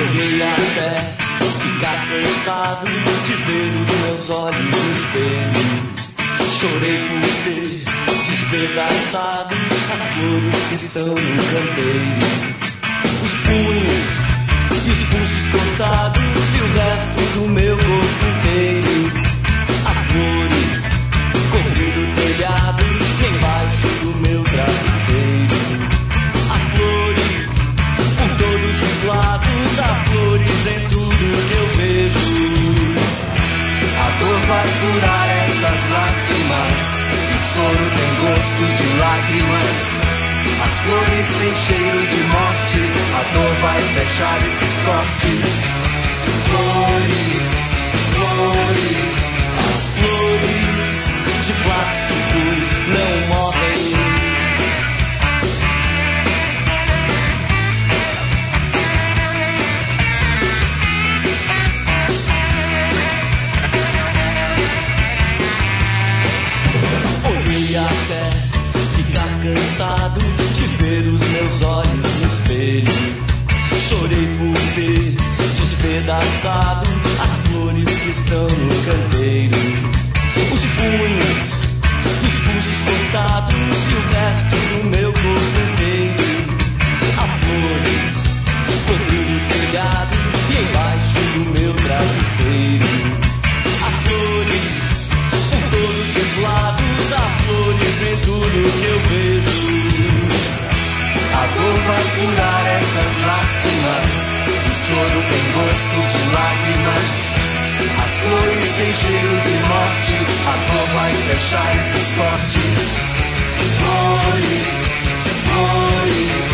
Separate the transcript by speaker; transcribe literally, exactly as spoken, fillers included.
Speaker 1: Cheguei até ficar cansado de ver os meus olhos no espelho. Chorei por ter despedaçado as flores que estão no canteiro. Os punhos e os pulsos cortados e o resto do meu corpo inteiro. Há flores cobrindo o telhado e embaixo do meu travesseiro. Há flores por todos os lados, há flores em tudo que eu vejo.
Speaker 2: A dor vai curar essas lástimas, o soro tem gosto de lágrimas. As flores têm cheiro de morte, a dor vai fechar esses cortes. Flores, flores,
Speaker 1: as flores de plástico não morrem. Até ficar cansado de ver os meus olhos no espelho. Chorei por ter despedaçado as flores que estão no canteiro. Os punhos, os pulsos cortados e o resto do meu corpo inteiro. Há flores cobrindo o telhado e embaixo do meu travesseiro. Há flores por todos os lados, há flores em tudo que eu vejo.
Speaker 2: A dor vai curar essas lástimas, o soro tem gosto de lágrimas. As flores têm cheiro de morte, a dor vai fechar esses cortes. Flores, flores,